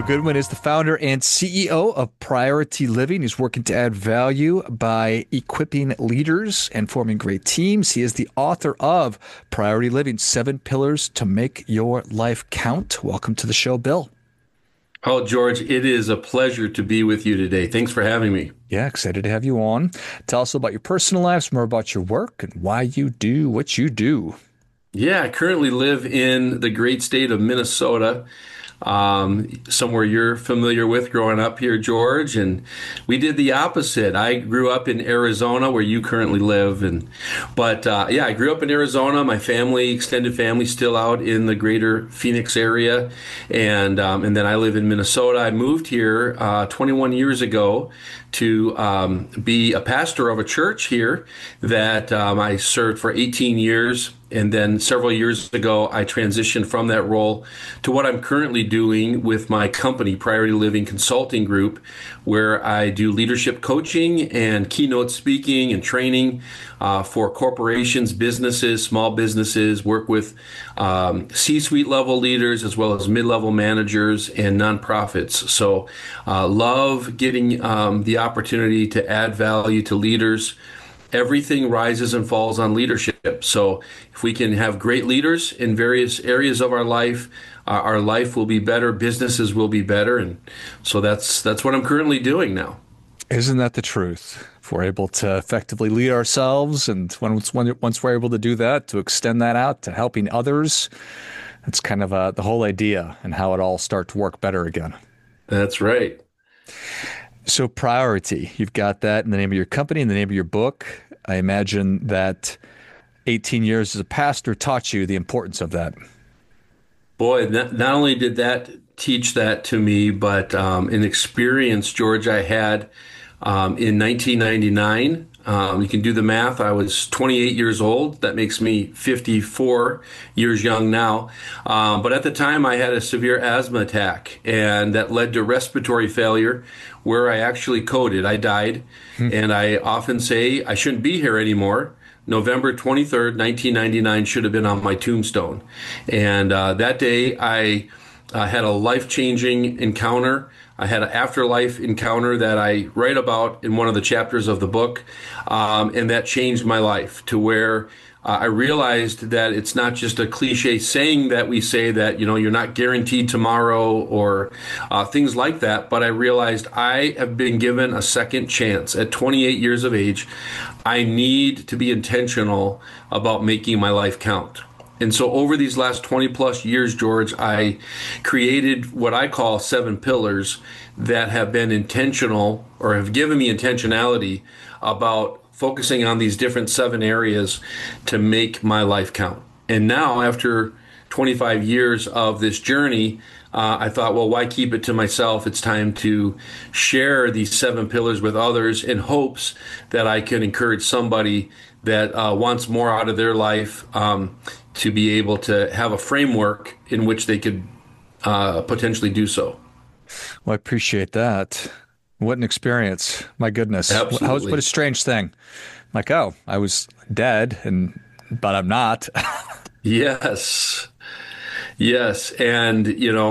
Bill Goodwin is the founder and CEO of Priority Living. He's working to add value by equipping leaders and forming great teams. He is the author of Priority Living, 7 Pillars to Make Your Life Count. Welcome to the show, Bill. Oh, George, it is a pleasure to be with you today. Thanks for having me. Yeah, excited to have you on. Tell us about your personal lives, more about your work, and why you do what you do. Yeah, I currently live in the great state of Minnesota, somewhere you're familiar with growing up here, George. And we did the opposite. I grew up in Arizona, where you currently live, but I grew up in Arizona. My family, extended family, still out in the greater Phoenix area, and then I live in Minnesota. I moved here 21 years ago to be a pastor of a church here that I served for 18 years. And then several years ago, I transitioned from that role to what I'm currently doing with my company, Priority Living Consulting Group, where I do leadership coaching and keynote speaking and training for corporations, businesses, small businesses, work with C-suite level leaders as well as mid-level managers and nonprofits. So love getting the opportunity to add value to leaders. Everything rises and falls on leadership. So if we can have great leaders in various areas of our life will be better, businesses will be better. And so that's what I'm currently doing now. Isn't that the truth? If we're able to effectively lead ourselves, and once we're able to do that, to extend that out to helping others, that's kind of the whole idea and how it all start to work better again. That's right. So priority, you've got that in the name of your company, in the name of your book. I imagine that 18 years as a pastor taught you the importance of that. Boy, not only did that teach that to me, but an experience, George, I had in 1999. You can do the math. I was 28 years old. That makes me 54 years young now. But at the time, I had a severe asthma attack, and that led to respiratory failure where I actually coded. I died. And I often say I shouldn't be here anymore. November 23rd, 1999 should have been on my tombstone. And that day, I had a life-changing encounter. I had an afterlife encounter that I write about in one of the chapters of the book, and that changed my life to where I realized that it's not just a cliche saying that we say that, you're not guaranteed tomorrow or things like that, but I realized I have been given a second chance at 28 years of age. I need to be intentional about making my life count. And so over these last 20 plus years, George, I created what I call 7 pillars that have been intentional or have given me intentionality about focusing on these different 7 areas to make my life count. And now after 25 years of this journey, I thought, well, why keep it to myself? It's time to share these 7 pillars with others in hopes that I can encourage somebody that wants more out of their life to be able to have a framework in which they could potentially do so. Well, I appreciate that. What an experience. My goodness. What a Absolutely. strange thing. Like, oh, I was dead but I'm not. Yes. Yes. And,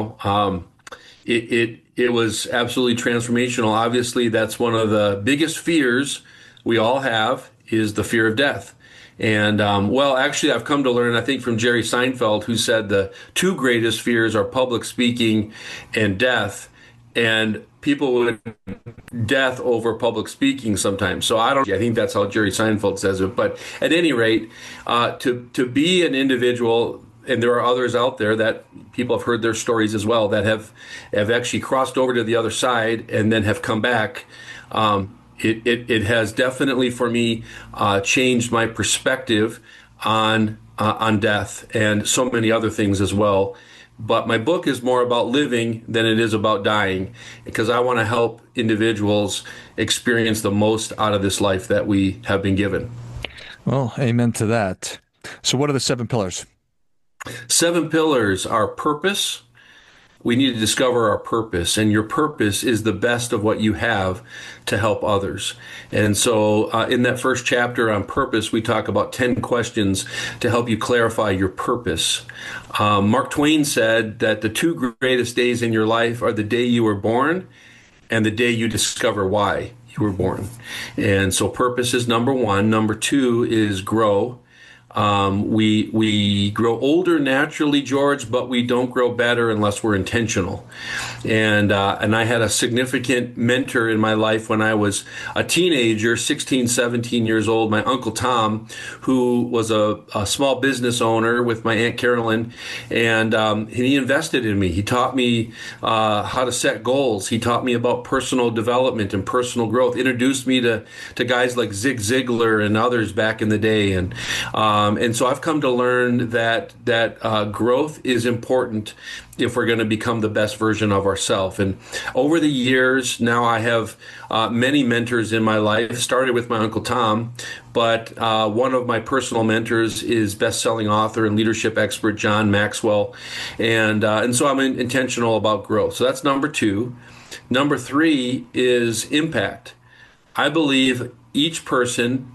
it was absolutely transformational. Obviously, that's one of the biggest fears we all have is the fear of death. And well, actually, I've come to learn, I think, from Jerry Seinfeld, who said the 2 greatest fears are public speaking and death. And people would death over public speaking sometimes. So I think that's how Jerry Seinfeld says it. But at any rate, to be an individual, and there are others out there that people have heard their stories as well that have actually crossed over to the other side and then have come back. It has definitely for me changed my perspective on death and so many other things as well. But my book is more about living than it is about dying, because I want to help individuals experience the most out of this life that we have been given. Well, amen to that. So what are the 7 pillars? 7 pillars are purpose, we need to discover our purpose, and your purpose is the best of what you have to help others. And so, in that first chapter on purpose, we talk about 10 questions to help you clarify your purpose. Mark Twain said that the two greatest days in your life are the day you were born and the day you discover why you were born. And so, purpose is number one. Number two is grow. We grow older naturally, George, but we don't grow better unless we're intentional. And I had a significant mentor in my life when I was a teenager, 16, 17 years old, my Uncle Tom, who was a small business owner with my Aunt Carolyn, and he invested in me. He taught me how to set goals. He taught me about personal development and personal growth, introduced me to guys like Zig Ziglar and others back in the day. And so I've come to learn that growth is important if we're going to become the best version of ourselves. And over the years, now I have many mentors in my life. Started with my Uncle Tom, but one of my personal mentors is best-selling author and leadership expert John Maxwell, and so I'm intentional about growth. So that's number two. Number three is impact. I believe each person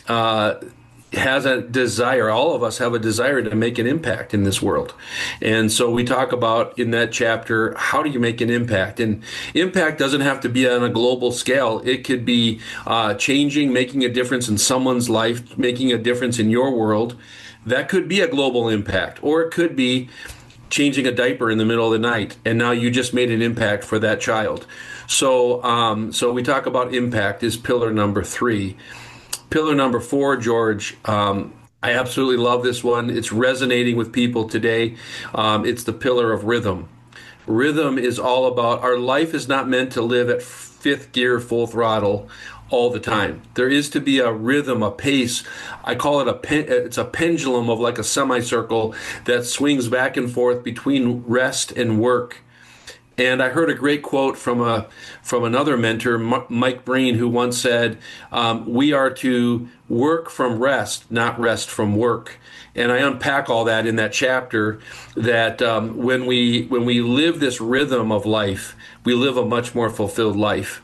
has a desire, all of us have a desire to make an impact in this world. And so we talk about in that chapter, how do you make an impact? And impact doesn't have to be on a global scale. It could be changing, making a difference in someone's life, making a difference in your world. That could be a global impact, or it could be changing a diaper in the middle of the night, and now you just made an impact for that child. So we talk about impact is pillar number three. Pillar number four, George, I absolutely love this one. It's resonating with people today. It's the pillar of rhythm. Rhythm is all about, our life is not meant to live at fifth gear, full throttle all the time. There is to be a rhythm, a pace. I call it it's a pendulum of like a semicircle that swings back and forth between rest and work. And I heard a great quote from another mentor, Mike Breen, who once said, "We are to work from rest, not rest from work." And I unpack all that in that chapter. That when we live this rhythm of life, we live a much more fulfilled life.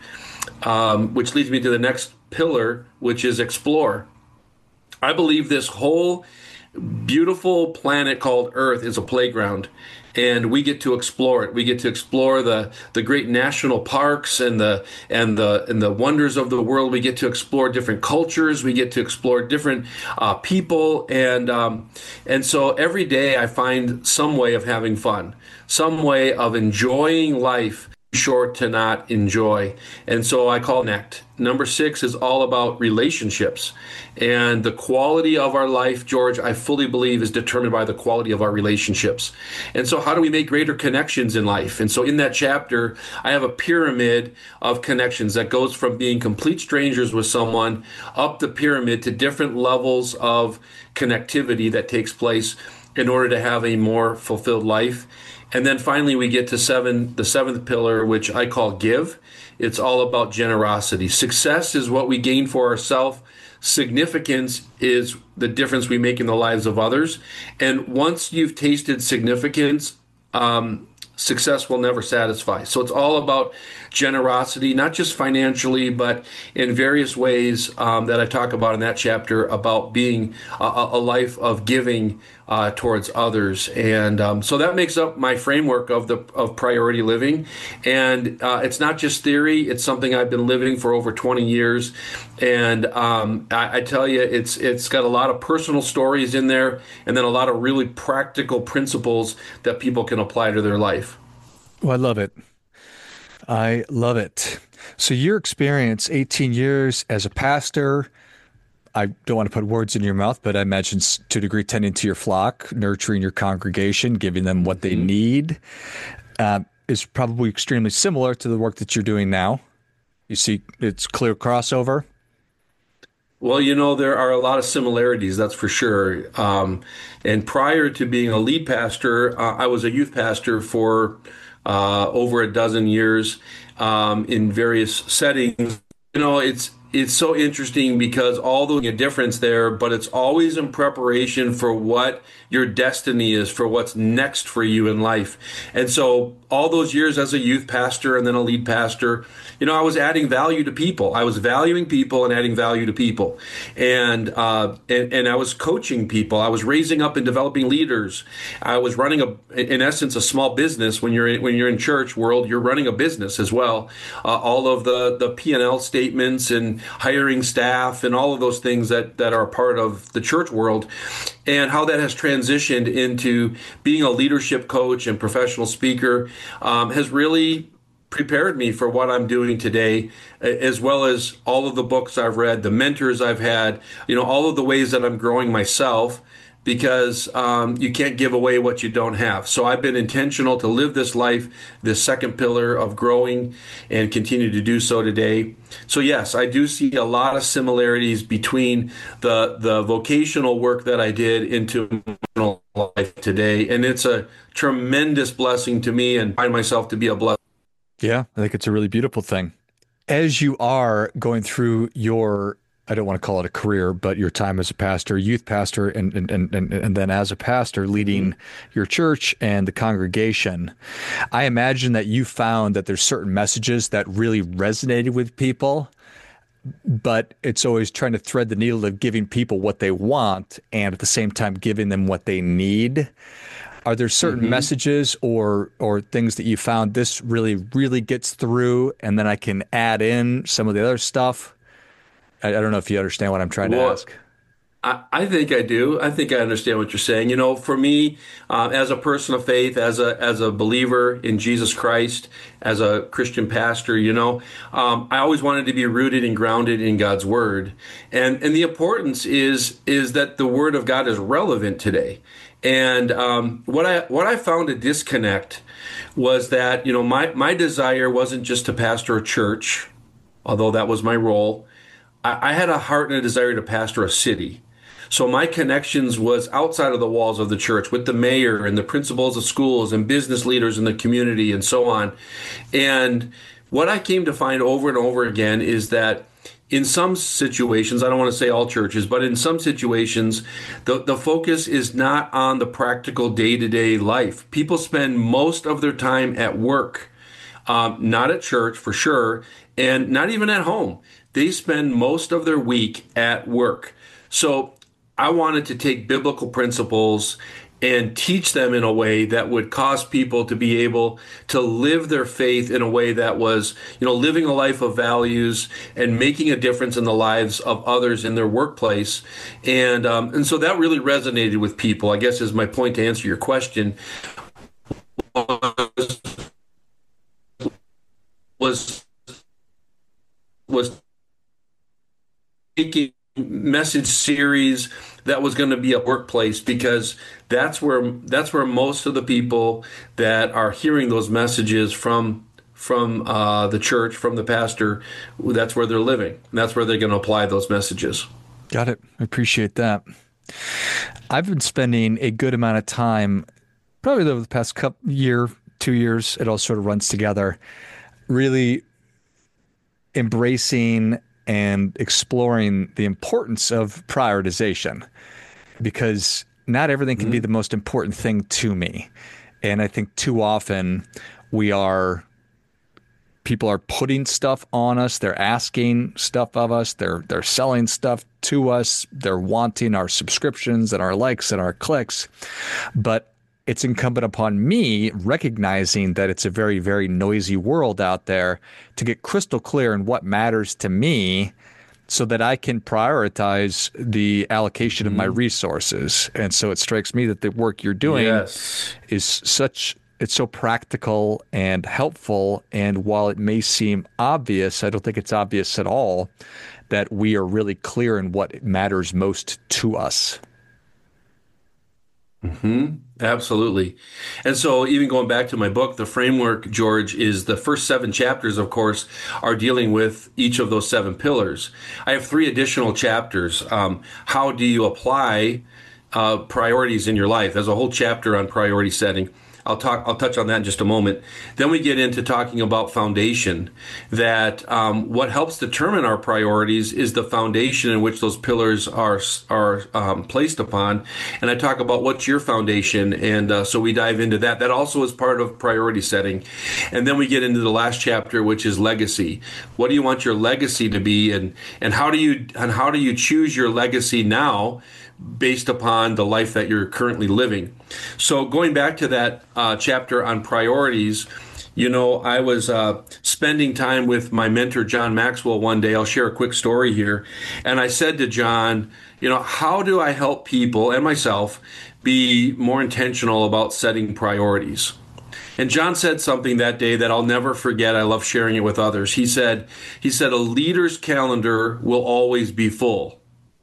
Which leads me to the next pillar, which is explore. I believe this whole beautiful planet called Earth is a playground, and we get to explore it. We get to explore the great national parks and the wonders of the world. We get to explore different cultures. We get to explore different people, and so every day I find some way of having fun, some way of enjoying life. Short to not enjoy. And so I call connect. Number six is all about relationships. And the quality of our life, George, I fully believe is determined by the quality of our relationships. And so how do we make greater connections in life? And so in that chapter, I have a pyramid of connections that goes from being complete strangers with someone up the pyramid to different levels of connectivity that takes place in order to have a more fulfilled life. And then finally, we get to the seventh pillar, which I call give. It's all about generosity. Success is what we gain for ourselves. Significance is the difference we make in the lives of others. And once you've tasted significance, success will never satisfy. So it's all about generosity, not just financially, but in various ways that I talk about in that chapter about being a life of giving towards others. And so that makes up my framework of priority living. And it's not just theory. It's something I've been living for over 20 years. And I tell you, it's got a lot of personal stories in there, and then a lot of really practical principles that people can apply to their life. Oh, I love it. I love it. So your experience, 18 years as a pastor, I don't want to put words in your mouth, but I imagine to a degree tending to your flock, nurturing your congregation, giving them what they need, is probably extremely similar to the work that you're doing now. You see, it's clear crossover. Well, there are a lot of similarities, that's for sure. And prior to being a lead pastor, I was a youth pastor for over a dozen years in various settings. it's so interesting because although a difference there, but it's always in preparation for what your destiny is, for what's next for you in life. And so all those years as a youth pastor and then a lead pastor, I was adding value to people. I was valuing people and adding value to people. And I was coaching people. I was raising up and developing leaders. I was running in essence, a small business. When you're in church world, you're running a business as well. All of the P&L statements and hiring staff and all of those things that are a part of the church world, and how that has transitioned into being a leadership coach and professional speaker has really prepared me for what I'm doing today, as well as all of the books I've read, the mentors I've had, all of the ways that I'm growing myself, because you can't give away what you don't have. So I've been intentional to live this life, this second pillar of growing, and continue to do so today. So yes, I do see a lot of similarities between the vocational work that I did into life today, and it's a tremendous blessing to me, and find myself to be a blessing. Yeah, I think it's a really beautiful thing. As you are going through your, I don't want to call it a career, but your time as a pastor, youth pastor, and then as a pastor leading your church and the congregation, I imagine that you found that there's certain messages that really resonated with people, but it's always trying to thread the needle of giving people what they want and at the same time giving them what they need. Are there certain messages or things that you found this really gets through, and then I can add in some of the other stuff? I don't know if you understand what I'm trying to ask. I think I do. I think I understand what you're saying. For me, as a person of faith, as a believer in Jesus Christ, as a Christian pastor, I always wanted to be rooted and grounded in God's Word, and the importance is that the Word of God is relevant today. And what I found a disconnect was that my desire wasn't just to pastor a church, although that was my role. I had a heart and a desire to pastor a city. So my connections was outside of the walls of the church with the mayor and the principals of schools and business leaders in the community and so on. And what I came to find over and over again is that in some situations, I don't want to say all churches, but in some situations, the focus is not on the practical day-to-day life. People spend most of their time at work, not at church for sure, and not even at home. They spend most of their week at work. So I wanted to take biblical principles and teach them in a way that would cause people to be able to live their faith in a way that was, living a life of values and making a difference in the lives of others in their workplace. And so that really resonated with people, I guess is my point to answer your question, was taking message series that was going to be a workplace, because that's where most of the people that are hearing those messages from the church, from the pastor, that's where they're living. And that's where they're going to apply those messages. Got it. I appreciate that. I've been spending a good amount of time, probably over the past 2 years, it all sort of runs together, really embracing and exploring the importance of prioritization, because not everything can be the most important thing to me. And I think too often people are putting stuff on us. They're asking stuff of us. They're selling stuff to us. They're wanting our subscriptions and our likes and our clicks. But it's incumbent upon me, recognizing that it's a very, very noisy world out there, to get crystal clear in what matters to me so that I can prioritize the allocation of my resources. And so it strikes me that the work you're doing is it's so practical and helpful. And while it may seem obvious, I don't think it's obvious at all that we are really clear in what matters most to us. Absolutely. And so even going back to my book, the framework, George, is the first 7 chapters, of course, are dealing with each of those 7 pillars. I have 3 additional chapters. How do you apply priorities in your life? There's a whole chapter on priority setting. I'll touch on that in just a moment. Then we get into talking about foundation, that what helps determine our priorities is the foundation in which those pillars are placed upon. And I talk about what's your foundation. And so we dive into that. That also is part of priority setting. And then we get into the last chapter, which is legacy. What do you want your legacy to be? And how do you choose your legacy now based upon the life that you're currently living? So going back to that chapter on priorities, I was spending time with my mentor, John Maxwell, one day. I'll share a quick story here. And I said to John, how do I help people and myself be more intentional about setting priorities? And John said something that day that I'll never forget. I love sharing it with others. He said, a leader's calendar will always be full.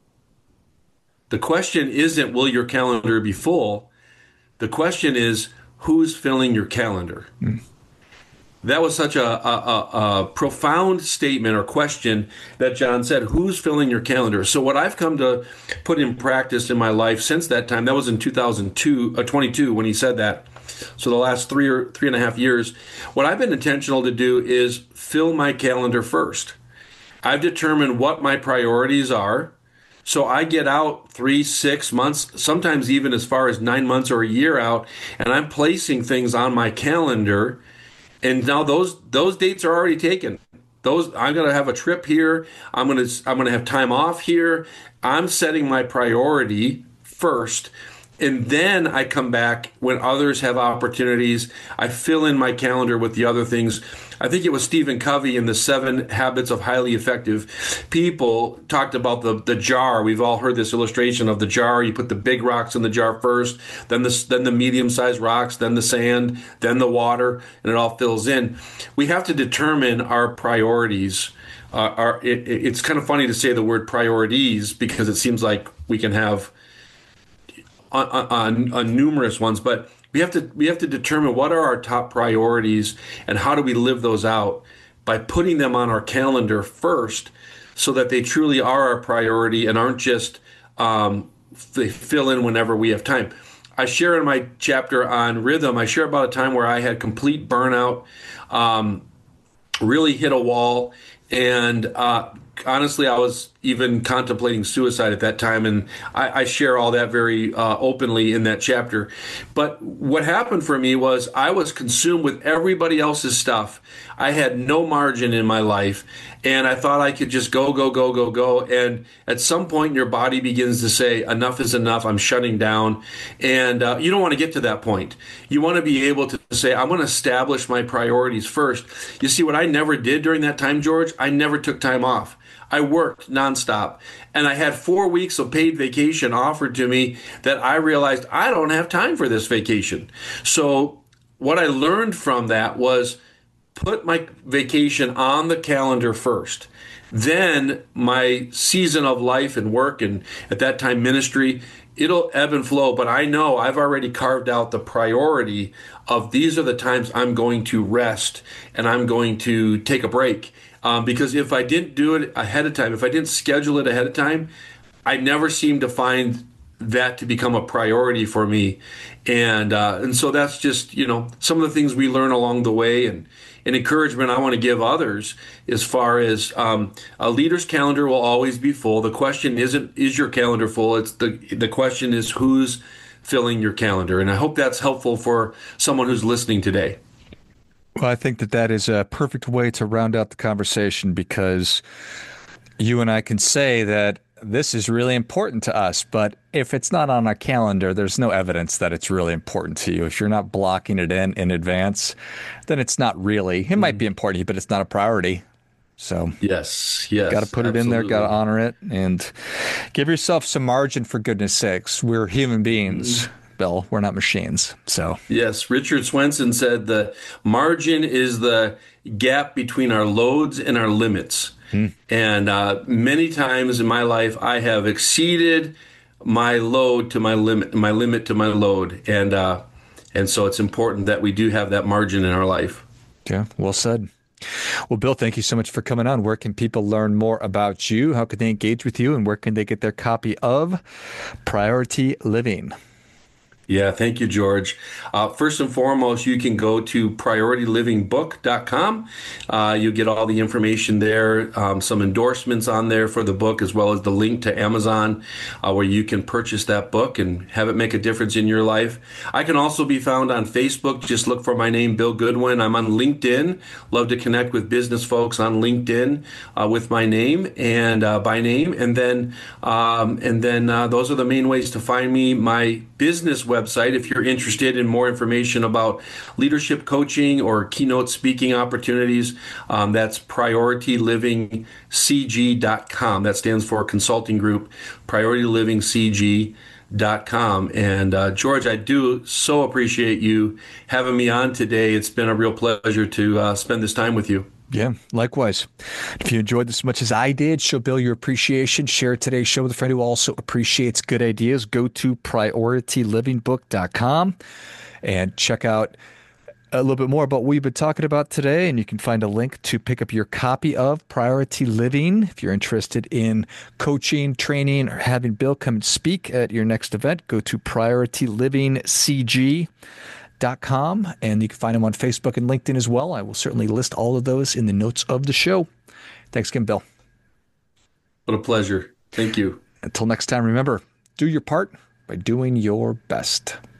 The question isn't, will your calendar be full? The question is, who's filling your calendar? Mm. That was such a profound statement or question that John said, who's filling your calendar? So what I've come to put in practice in my life since that time, that was in 2022 when he said that. So the last 3.5 years, what I've been intentional to do is fill my calendar first. I've determined what my priorities are. So I get out 3, 6 months, sometimes even as far as 9 months or a year out, and I'm placing things on my calendar. And now those dates are already taken. I'm going to have a trip here. I'm going to have time off here. I'm setting my priority first. And then I come back when others have opportunities. I fill in my calendar with the other things. I think it was Stephen Covey in the 7 Habits of Highly Effective People talked about the jar. We've all heard this illustration of the jar. You put the big rocks in the jar first, then the medium-sized rocks, then the sand, then the water, and it all fills in. We have to determine our priorities. It's kind of funny to say the word priorities because it seems like we can have on numerous ones, but we have to determine what are our top priorities and how do we live those out by putting them on our calendar first, so that they truly are our priority and aren't just they fill in whenever we have time. I share in my chapter on rhythm, I share about a time where I had complete burnout, really hit a wall, and honestly, I was even contemplating suicide at that time, and I share all that very openly in that chapter. But what happened for me was I was consumed with everybody else's stuff. I had no margin in my life, and I thought I could just go. And at some point, your body begins to say, enough is enough, I'm shutting down. And you don't want to get to that point. You want to be able to say, I'm going to establish my priorities first. You see, what I never did during that time, George, I never took time off. I worked nonstop, and I had 4 weeks of paid vacation offered to me that I realized I don't have time for this vacation. So what I learned from that was put my vacation on the calendar first. Then my season of life and work, and at that time ministry, it'll ebb and flow. But I know I've already carved out the priority of these are the times I'm going to rest and I'm going to take a break. Because if I didn't do it ahead of time, if I didn't schedule it ahead of time, I never seemed to find that to become a priority for me. And so that's just, some of the things we learn along the way, and encouragement I want to give others as far as a leader's calendar will always be full. The question isn't, is your calendar full? It's the question is, who's filling your calendar? And I hope that's helpful for someone who's listening today. Well, I think that is a perfect way to round out the conversation, because you and I can say that this is really important to us, but if it's not on our calendar, there's no evidence that it's really important to you. If you're not blocking it in advance, then it's not really. It might be important to you, but it's not a priority. So yes, got to put it in there, got to honor it, and give yourself some margin, for goodness sakes. We're human beings. Bill, we're not machines. So yes, Richard Swenson said the margin is the gap between our loads and our limits. And many times in my life, I have exceeded my load to my limit to my load, and so it's important that we do have that margin in our life. Yeah, well said. Well, Bill, thank you so much for coming on. Where can people learn more about you? How can they engage with you? And where can they get their copy of Priority Living? Yeah, thank you, George. First and foremost, you can go to PriorityLivingBook.com. You'll get all the information there, some endorsements on there for the book, as well as the link to Amazon, where you can purchase that book and have it make a difference in your life. I can also be found on Facebook. Just look for my name, Bill Goodwin. I'm on LinkedIn. Love to connect with business folks on LinkedIn with my name and by name. And then those are the main ways to find me. My business website, if you're interested in more information about leadership coaching or keynote speaking opportunities, that's PriorityLivingCG.com. That stands for Consulting Group, PriorityLivingCG.com. And George, I do so appreciate you having me on today. It's been a real pleasure to spend this time with you. Yeah, likewise. If you enjoyed this as much as I did, show Bill your appreciation. Share today's show with a friend who also appreciates good ideas. Go to PriorityLivingBook.com and check out a little bit more about what we've been talking about today. And you can find a link to pick up your copy of Priority Living. If you're interested in coaching, training, or having Bill come and speak at your next event, go to PriorityLivingCG.com. And you can find him on Facebook and LinkedIn as well. I will certainly list all of those in the notes of the show. Thanks again, Bill. What a pleasure. Thank you. Until next time, remember, do your part by doing your best.